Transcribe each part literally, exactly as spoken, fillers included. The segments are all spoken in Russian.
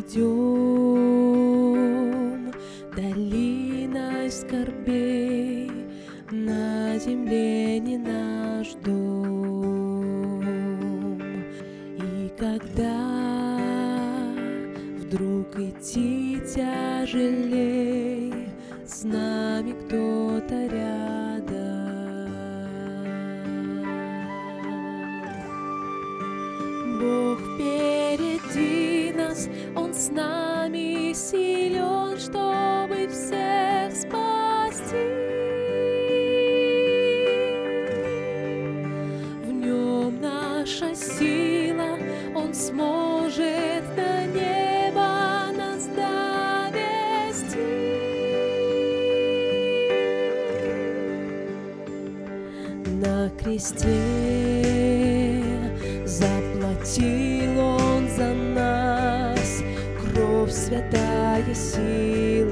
идем долиной скорбей, на земле не наш дом. И когда вдруг идти тяжелей, с нами кто-то рядом. Бог впереди нас, Он с нами силен, чтобы всех спасти. В Нем наша сила, Он сможет до неба нас довести. На кресте заплатил Он за нас, кровь святая сила.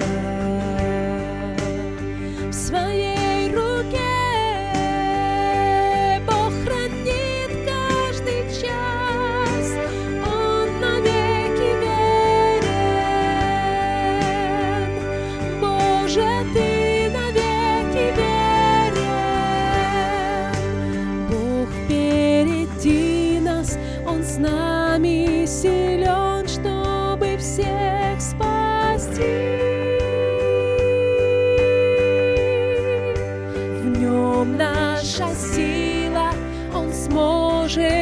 В своей руке Бог хранит каждый час, Он навеки верен. Боже, Ты навеки верен. Бог впереди нас, Он с нами силен, чтобы всех спасти. В Нем наша сила, Он сможет